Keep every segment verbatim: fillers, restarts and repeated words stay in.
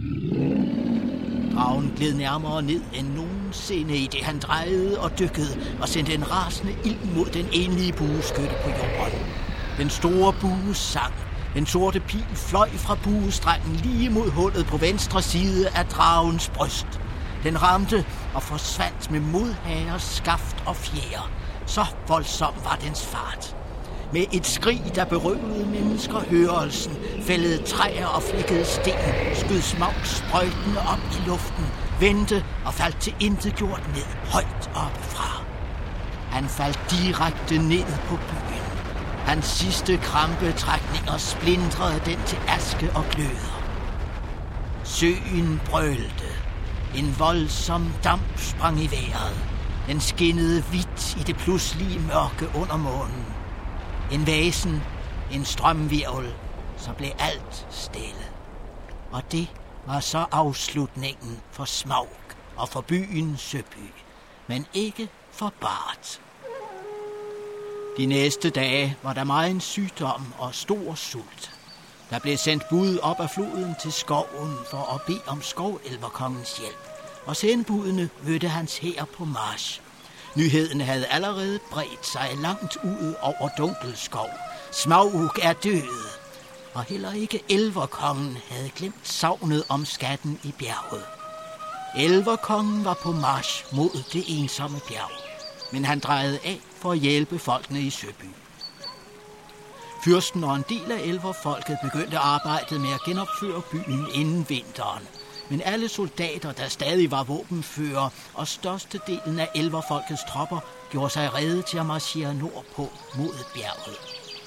Dragen gled nærmere ned end nogensinde, i det han drejede og dykkede og sendte en rasende ild mod den enlige bueskytte på jorden. Den store bue sang. Den sorte pil fløj fra buestrengen lige mod hullet på venstre side af dragens bryst. Den ramte og forsvandt med modhager, skaft og fjer. Så voldsom var dens fart. Med et skrig, der berøvede mennesker hørelsen, fældede træer og flækkede sten, skød smag sprøjtende op i luften, vendte og faldt til intetgjort ned, højt oppefra. Han faldt direkte ned på byen. Hans sidste krampetrækninger splindrede den til aske og gløder. Søen brølte. En voldsom damp sprang i vejret. Den skinnede hvidt i det pludselige mørke under månen. En væsen, en strømvirvel, så blev alt stille. Og det var så afslutningen for Smaug og for byen Søby, men ikke for Bart. De næste dage var der meget sygdom og stor sult. Der blev sendt bud op af floden til skoven for at bede om skovelverkongens hjælp, og sendebudene mødte hans hær på march. Nyheden havde allerede bredt sig langt ud over Dunkelskov. Smaug er død, og heller ikke elverkongen havde glemt savnet om skatten i bjerget. Elverkongen var på march mod det ensomme bjerg, men han drejede af for at hjælpe folkene i Søby. Fyrsten og en del af elverfolket begyndte arbejdet med at genopføre byen inden vinteren. Men alle soldater, der stadig var våbenførere, og størstedelen af elverfolkets tropper, gjorde sig rede til at marchere nordpå mod bjerget.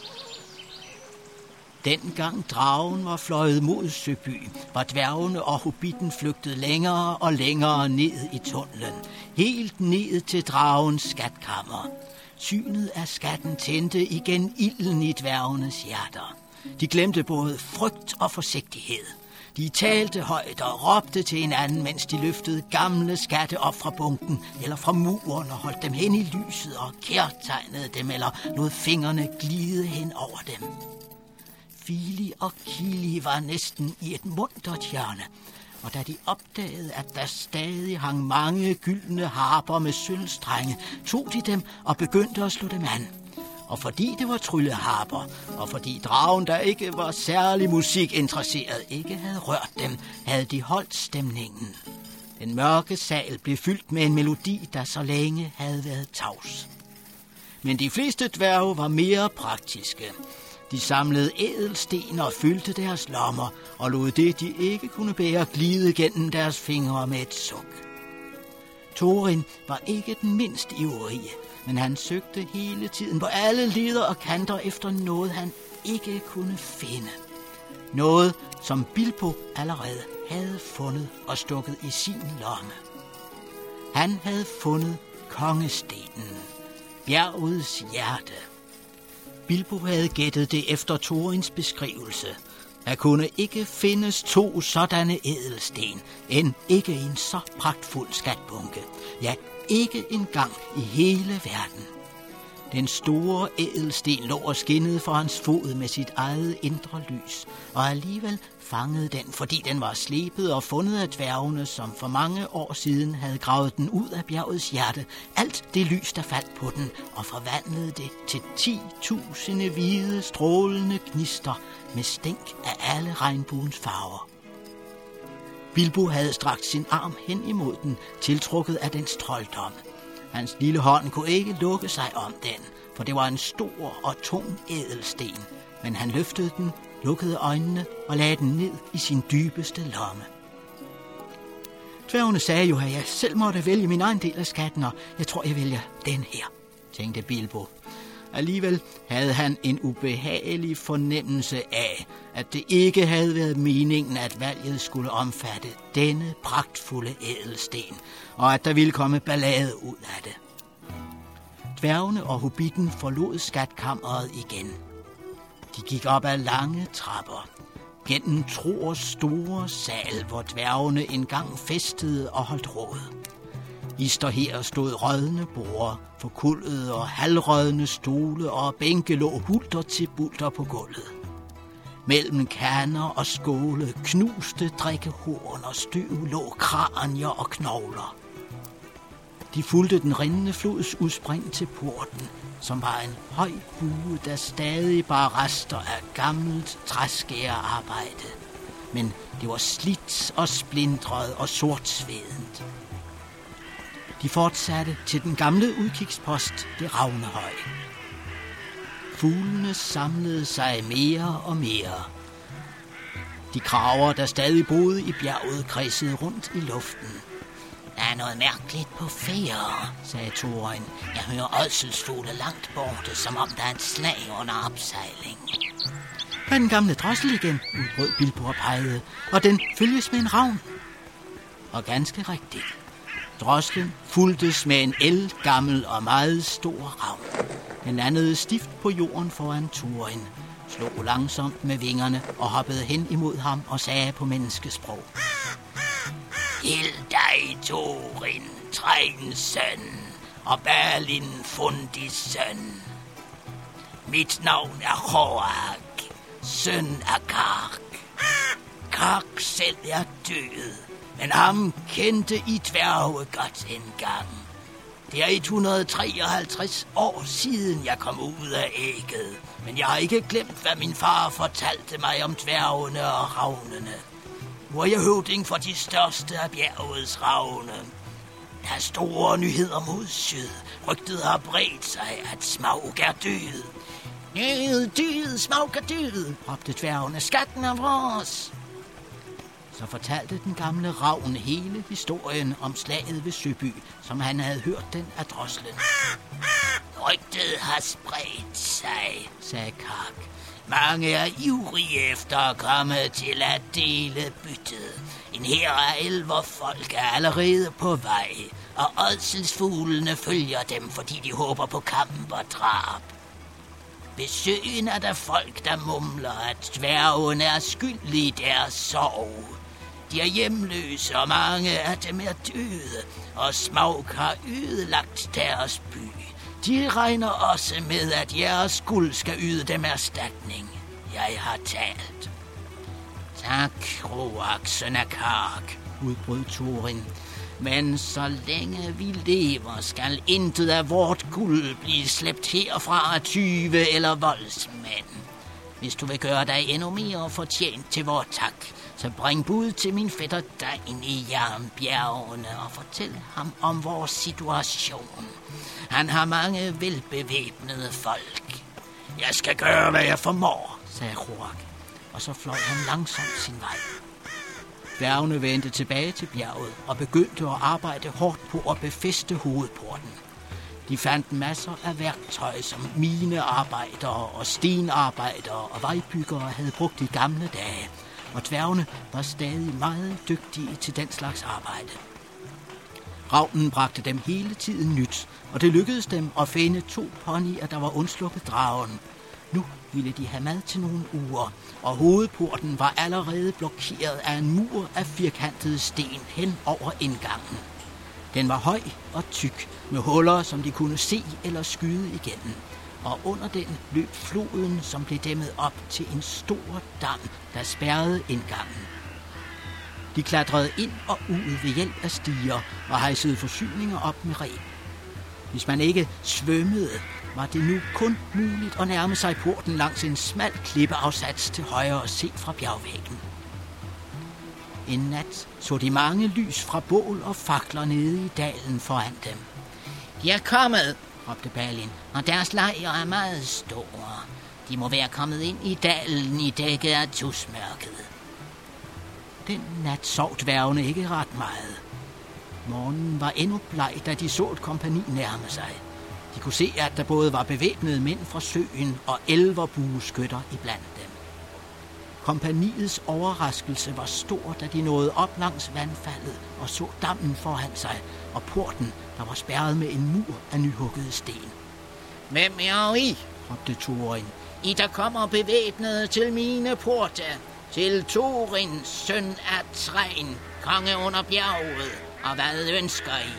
Dengang dragen var fløjet mod Søby, var dværgene og hobbitten flygtet længere og længere ned i tunnelen, helt ned til dragens skatkammer. Synet af skatten tændte igen ilden i dværgenes hjerter. De glemte både frygt og forsigtighed. De talte højt og råbte til hinanden, mens de løftede gamle skatte op fra bunken eller fra muren og holdt dem hen i lyset og kærtegnede dem eller lod fingrene glide hen over dem. Fili og Kili var næsten i et muntert hjørne, og da de opdagede, at der stadig hang mange gyldne harper med sølvstrenge, tog de dem og begyndte at slå dem an. Og fordi det var trylleharper, og fordi dragen, der ikke var særlig musikinteresseret, ikke havde rørt dem, havde de holdt stemningen. Den mørke sal blev fyldt med en melodi, der så længe havde været tavs. Men de fleste dværge var mere praktiske. De samlede ædelsten og fyldte deres lommer, og lod det, de ikke kunne bære, glide gennem deres fingre med et suk. Thorin var ikke den mindst ivrige, men han søgte hele tiden på alle leder og kanter efter noget, han ikke kunne finde. Noget, som Bilbo allerede havde fundet og stukket i sin lomme. Han havde fundet kongestenen, bjergets hjerte. Bilbo havde gættet det efter Thorins beskrivelse. Der kunne ikke findes to sådanne ædelsten, end ikke en så pragtfuld skatbunke. Ja, ikke engang i hele verden. Den store ædelsten lå og skinnede for hans fod med sit eget indre lys, og alligevel fangede den, fordi den var slebet og fundet af dværgene, som for mange år siden havde gravet den ud af bjergets hjerte, alt det lys, der faldt på den, og forvandlede det til ti tusinde hvide, strålende gnister med stænk af alle regnbuens farver. Bilbo havde strakt sin arm hen imod den, tiltrukket af dens trolddom. Hans lille hånd kunne ikke lukke sig om den, for det var en stor og tung ædelsten, men han løftede den, lukkede øjnene og lagde den ned i sin dybeste lomme. Dværgene sagde jo, at jeg selv måtte vælge min egen del af skatten, og jeg tror, jeg vælger den her, tænkte Bilbo. Alligevel havde han en ubehagelig fornemmelse af, at det ikke havde været meningen, at valget skulle omfatte denne pragtfulde ædelsten, og at der ville komme ballade ud af det. Dværgene og hobbitten forlod skatkammeret igen. De gik op ad lange trapper, gennem Troers store sal, hvor dværgene engang festede og holdt råd. Ister her stod rødne borde, forkullede og halvrødne stole og bænke lå hulter til bulter på gulvet. Mellem kander og skåle, knuste drikkehorn og støv lå kranier og knogler. De fulgte den rindende flods udspring til porten, som var en høj bue, der stadig bar rester af gammelt træskærearbejde. Men det var slidt og splintret og sortsvedent. De fortsatte til den gamle udkigspost ved Ravnehøj. Fuglene samlede sig mere og mere. De kraver, der stadig boede i bjerget, kredsede rundt i luften. Der er noget mærkeligt på færre, sagde Thorin. Jeg hører ådselsfugle langt borte, som om der er et slag under opsejling. Hvad er den gamle drossel igen, udbrød Bilbo og pegede, og den følges med en ravn. Og ganske rigtigt. Droslen fulgtes med en ældgammel og meget stor ravn. Den landede stift på jorden foran Thorin, slog langsomt med vingerne og hoppede hen imod ham og sagde på menneskesprog: Hild dig, Thorin, Træns søn, og Balin Fundis søn. Mit navn er Horak, søn af Kark. Kark selv er død, men ham kendte I dværge godt engang. Det er et hundrede og treoghalvtreds år siden, jeg kom ud af ægget, men jeg har ikke glemt, hvad min far fortalte mig om dværgene og ravnene. Nu er jeg høvding for de største af bjergets ravne. Der er store nyheder mod syd. Rygtet har bredt sig, at Smaug er død. Død, død, Smaug er død, råbte dværgene. Skatten er vores. Så fortalte den gamle ravn hele historien om slaget ved Søby, som han havde hørt den af droslen. Rygtet har spredt sig, sagde Kark. Mange er ivrige efter at komme til at dele byttet. En hær af elverfolk er allerede på vej, og ådselsfuglene følger dem, fordi de håber på kamp og drab. Ved søen er der folk, der mumler, at dværgene er skyldige i deres sorg. De er hjemløse, og mange af dem er døde, og Smaug har ødelagt deres by. De regner også med, at jeres guld skal yde dem erstatning. Jeg har talt. Tak, Horak, søn af Kark, udbrød Thorin. Men så længe vi lever, skal intet af vort guld blive slæbt herfra af tyve eller voldsmænd. Hvis du vil gøre dig endnu mere fortjent til vor tak, så bring bud til min fætter Dain i Jernbjergene og fortæl ham om vores situation. Han har mange velbevæbnede folk. Jeg skal gøre, hvad jeg formår, sagde Horak, og så fløj han langsomt sin vej. Dværgene vendte tilbage til bjerget og begyndte at arbejde hårdt på at befæste hovedporten. De fandt masser af værktøj, som minearbejdere og stenarbejdere og vejbyggere havde brugt i gamle dage, og dværgene var stadig meget dygtige til den slags arbejde. Ravnen bragte dem hele tiden nyt, og det lykkedes dem at finde to ponyer, der var undsluppet dragen. Nu ville de have mad til nogle uger, og hovedporten var allerede blokeret af en mur af firkantede sten hen over indgangen. Den var høj og tyk, med huller, som de kunne se eller skyde igennem, og under den løb floden, som blev dæmmet op til en stor dam, der spærrede indgangen. De klatrede ind og ud ved hjælp af stiger og hejsede forsyninger op med reb. Hvis man ikke svømmede, var det nu kun muligt at nærme sig porten langs en smal klippeafsats til højre og set fra bjergvæggen. En nat så de mange lys fra bål og fakler nede i dalen foran dem. De er kommet, råbte Balin, og deres lejr er meget store. De må være kommet ind i dalen i dækket af tusmørket. Den nat sov dværgene ikke ret meget. Morgenen var endnu bleg, da de så et kompagni nærme sig. De kunne se, at der både var bevæbnede mænd fra søen og elverbueskytter iblandt dem. Kompagniets overraskelse var stor, da de nåede op langs vandfaldet og så dammen foran sig, og porten, der var spærret med en mur af nyhuggede sten. Hvem er I? råbte Thorin. I, der kommer bevæbnede til mine porte, til Thorin, søn af Træn, konge under bjerget, og hvad ønsker I?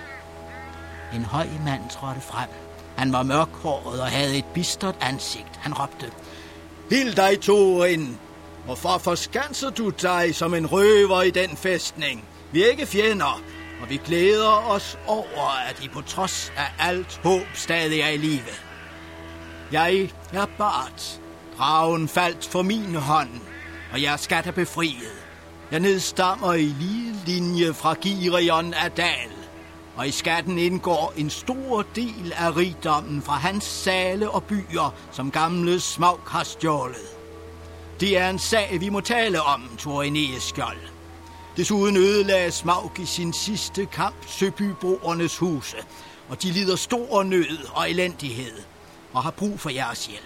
En høj mand trådte frem. Han var mørkhåret og havde et bistert ansigt. Han råbte: Hil dig, Thorin. Hvorfor forskanser du dig som en røver i den fæstning? Vi er ikke fjender, og vi glæder os over, at I på trods af alt håb stadig er i live. Jeg er Bart. Dragen faldt for min hånd, og jeg skat er befriet. Jeg nedstammer i lige linje fra Girion af Dal, og i skatten indgår en stor del af rigdommen fra hans sale og byer, som gamle Smaug har stjålet. Det er en sag, vi må tale om, Thorin Egeskjold. Desuden ødelagde Smaug i sin sidste kamp søbyboernes huse, og de lider stor nød og elendighed, og har brug for jeres hjælp.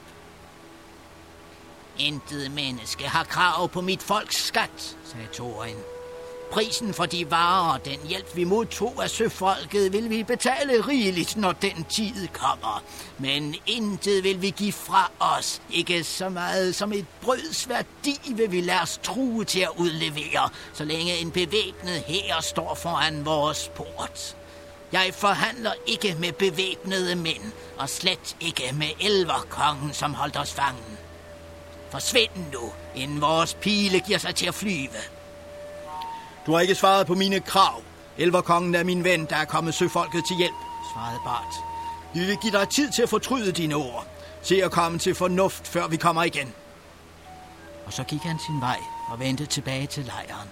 Intet menneske har krav på mit folks skat, sagde Thorin. Prisen for de varer og den hjælp, vi modtog af søfolket, vil vi betale rigeligt, når den tid kommer. Men intet vil vi give fra os. Ikke så meget som et brøds værdi vil vi lade os true til at udlevere, så længe en bevæbnet hær står foran vores port. Jeg forhandler ikke med bevæbnede mænd, og slet ikke med elverkongen, som holdt os fangen. Forsvind nu, inden vores pile giver sig til at flyve. Du har ikke svaret på mine krav. Elverkongen er min ven, der er kommet søfolket til hjælp, svarede Bart. Vi vil give dig tid til at fortryde dine ord. Se at komme til fornuft, før vi kommer igen. Og så gik han sin vej og vendte tilbage til lejren.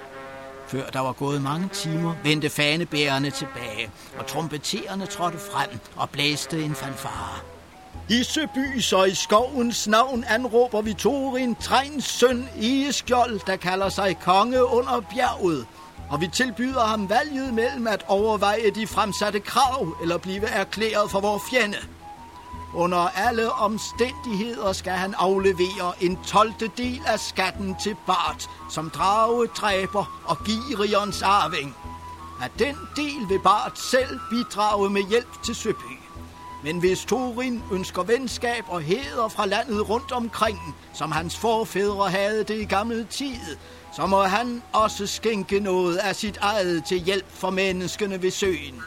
Før der var gået mange timer, vendte fanebærerne tilbage, og trompetererne trådte frem og blæste en fanfare. I Søbys og i skovens navn anråber vi Thorin Træns søn Egeskjold, der kalder sig konge under bjerget, og vi tilbyder ham valget mellem at overveje de fremsatte krav eller blive erklæret for vores fjende. Under alle omstændigheder skal han aflevere en tolvte del af skatten til Bart, som dragedræber og Girions arving. Af den del vil Bart selv bidrage med hjælp til Søby. Men hvis Thorin ønsker venskab og hæder fra landet rundt omkring, som hans forfædre havde det i gammel tid, så må han også skænke noget af sit eget til hjælp for menneskene ved søen.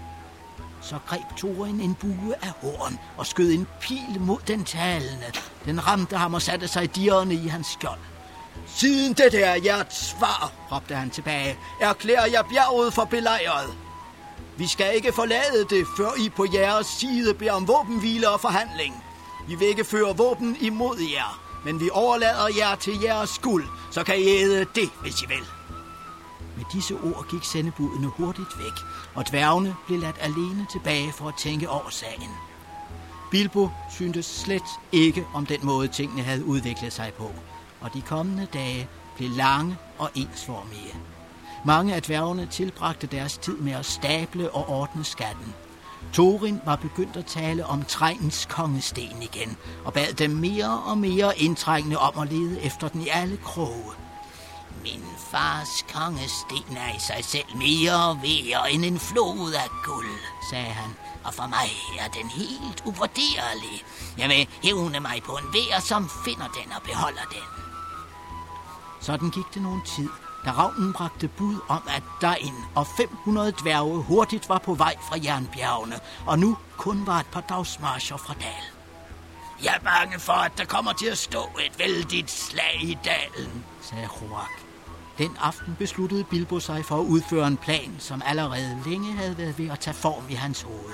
Så greb Thorin en bue af horn og skød en pil mod den talende. Den ramte ham og satte sig dirrende i hans skjold. Siden dette er jeres svar, råbte han tilbage, erklærer jeg bjerget for belejret. Vi skal ikke forlade det, før I på jeres side beder om våbenhvile og forhandling. Vi vil ikke føre våben imod jer, men vi overlader jer til jeres skuld, så kan I æde det, hvis I vil. Med disse ord gik sendebudene hurtigt væk, og dværgene blev ladt alene tilbage for at tænke over sagen. Bilbo syntes slet ikke om den måde, tingene havde udviklet sig på, og de kommende dage blev lange og ensformige. Mange af dværgene tilbragte deres tid med at stable og ordne skatten. Thorin var begyndt at tale om Træns kongesten igen, og bad dem mere og mere indtrængende om at lede efter den i alle kroge. Min fars kongesten er i sig selv mere værd end en flod af guld, sagde han, og for mig er den helt uvurderlig. Jeg vil hævne mig på en vær, som finder den og beholder den. Sådan gik det nogen tid, da ravnen bragte bud om, at Dain og fem hundrede dværge hurtigt var på vej fra Jernbjergene, og nu kun var et par dagsmarcher fra Dal. Jeg er bange for, at der kommer til at stå et vældigt slag i dalen, sagde Roak. Den aften besluttede Bilbo sig for at udføre en plan, som allerede længe havde været ved at tage form i hans hoved.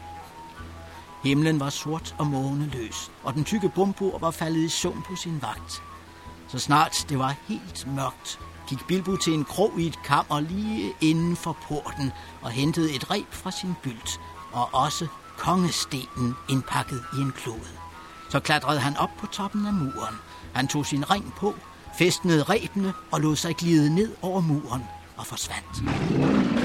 Himlen var sort og måneløs, og den tykke Bombur var faldet i søvn på sin vagt. Så snart det var helt mørkt, gik Bilbo til en krog i et kammer lige inden for porten og hentede et reb fra sin bylt, og også kongestenen indpakket i en klod. Så klatrede han op på toppen af muren. Han tog sin ring på, fæstnede rebene og lod sig glide ned over muren og forsvandt.